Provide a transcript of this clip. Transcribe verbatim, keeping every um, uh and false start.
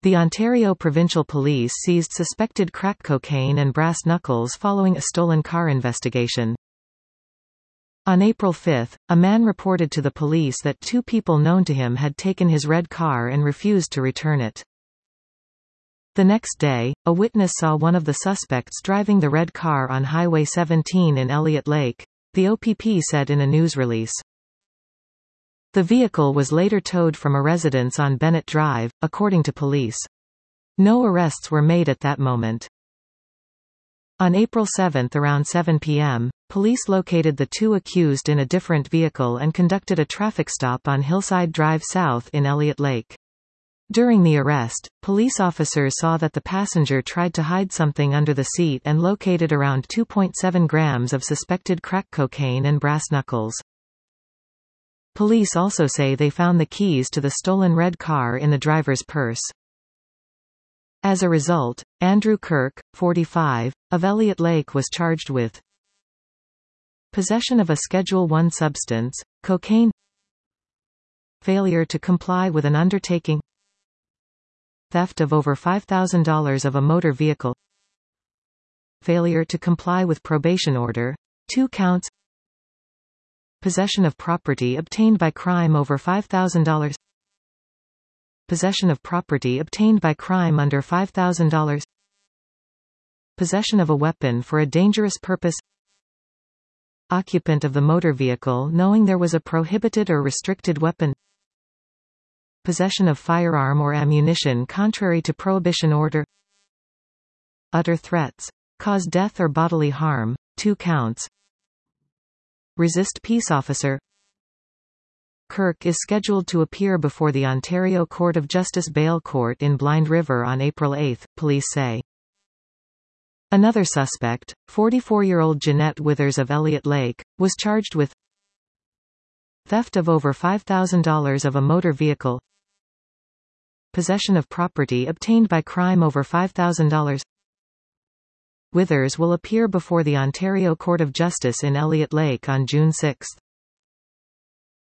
The Ontario Provincial Police seized suspected crack cocaine and brass knuckles following a stolen car investigation. On April fifth, a man reported to the police that two people known to him had taken his red car and refused to return it. The next day, a witness saw one of the suspects driving the red car on Highway seventeen in Elliott Lake, the O P P said in a news release. The vehicle was later towed from a residence on Bennett Drive, according to police. No arrests were made at that moment. On April seventh around seven p m, police located the two accused in a different vehicle and conducted a traffic stop on Hillside Drive South in Elliott Lake. During the arrest, police officers saw that the passenger tried to hide something under the seat and located around two point seven grams of suspected crack cocaine and brass knuckles. Police also say they found the keys to the stolen red car in the driver's purse. As a result, Andrew Kirk, forty-five, of Elliott Lake was charged with possession of a Schedule one substance, cocaine, failure to comply with an undertaking, theft of over five thousand dollars of a motor vehicle, failure to comply with probation order, two counts, possession of property obtained by crime over five thousand dollars, possession of property obtained by crime under five thousand dollars, possession of a weapon for a dangerous purpose, occupant of the motor vehicle knowing there was a prohibited or restricted weapon, possession of firearm or ammunition contrary to prohibition order, utter threats, cause death or bodily harm, two counts, resist peace officer. Kirk is scheduled to appear before the Ontario Court of Justice Bail Court in Blind River on April eighth, police say. Another suspect, forty-four-year-old Jeanette Withers of Elliott Lake, was charged with theft of over five thousand dollars of a motor vehicle, possession of property obtained by crime over five thousand dollars. Withers will appear before the Ontario Court of Justice in Elliott Lake on June sixth.